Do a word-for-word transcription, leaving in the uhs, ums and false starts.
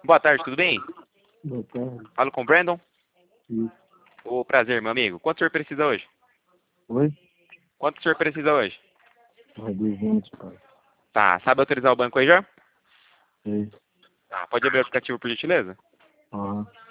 Boa tarde, tudo bem? Boa tarde. Falo com o Brandon? Isso. Ô, prazer, meu amigo. Quanto o senhor precisa hoje? Oi? Quanto o senhor precisa hoje? Vai duzentos, pai. Tá, sabe autorizar o banco aí já? Sei. Tá, pode abrir o aplicativo por gentileza? Aham.